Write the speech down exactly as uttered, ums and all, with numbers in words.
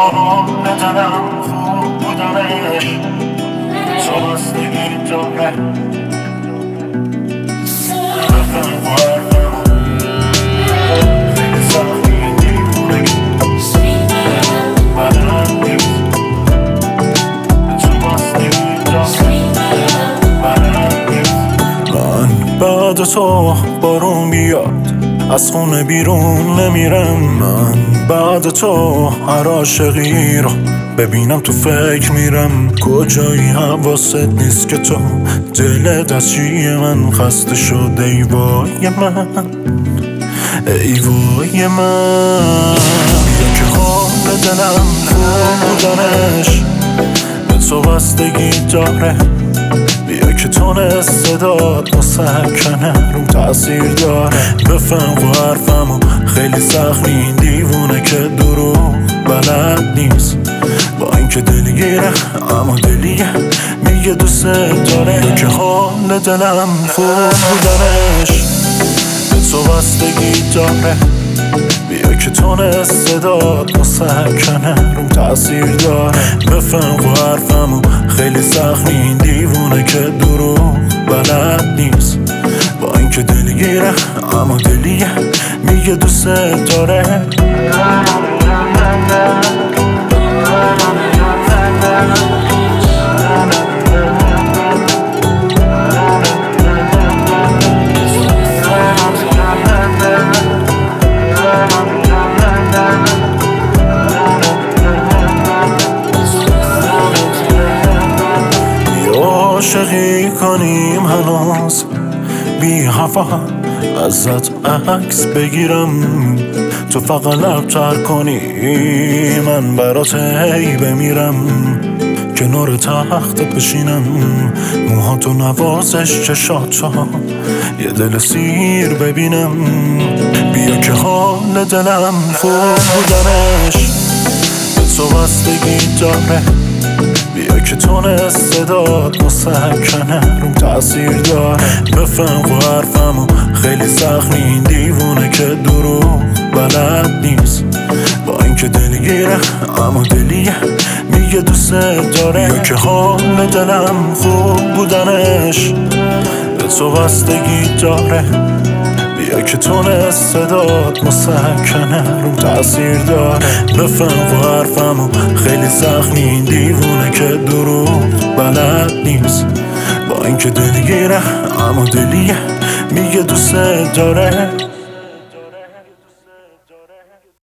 حال دلم خوب بودنش تو بستگی داره بفهم و حرفم خیلی سختی دیوونگی بدن نیست تو بستگی داره بدن نیست. من بعد تو بارون بیاد از خونه بیرون نمیرم. من بعد تو هر عاشقی رو ببینم تو فکر میرم. کجایی حواست نیست که تو دلت از چیه من خسته شده. ای وای من ای وای من که حال دلم خوب بودنش به تو بستگی داره. بیا که تون صدات مسکنه روم تأثیر داره. بفهم و حرفمو خیلی سخت این دیوونه که دروغ بلد نیست. با اینکه دلگیره اما دلیه میگه دوست داره. بیا که حال دلم خوب بودنش به تو بستگی داره. بیا که تون صدات مسکنه روم تأثیر داره. بفهم و حرفمو خیلی سخت این دیوونه که دروغ بلد نیست. با اینکه دلگیره اما دلیه میگه دوست داره. عاشقی کنیم هنوز بی هوا ازت عکس بگیرم. تو فقط لبتر کنی من برات هی بمیرم. کنار تخت بشینم موهاتو نوازش چشاتو یه دل سیر ببینم. بیا که حال دلم خوب بودنش به تو بستگی داره. بیا که تون صدات مسکنه روم تأثیر داره. بفهم و حرفمو خیلی سخت این دیوونه که دروغ بلد نیست. با اینکه دلگیره اما دلیه میگه دوست داره. بیا که حال دلم خوب بودنش به تو بستگی داره. بیا که تون صدات مسکنه روم تأثیر داره. بفهم و حرفمو خیلی سخت این دیوونه که دروغ بلد نیست. با اینکه دلگیره اما دلیه میگه دوست داره.